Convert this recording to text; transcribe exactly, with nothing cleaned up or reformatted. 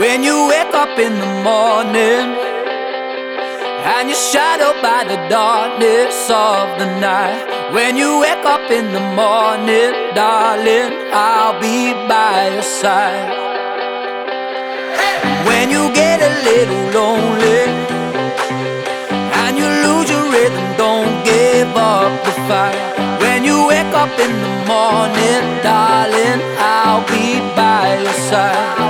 When you wake up in the morning and you're shadowed by the darkness of the night. When you wake up in the morning, darling, I'll be by your side. When you get a little lonely and you lose your rhythm, don't give up the fight. When you wake up in the morning, darling, I'll be by your side.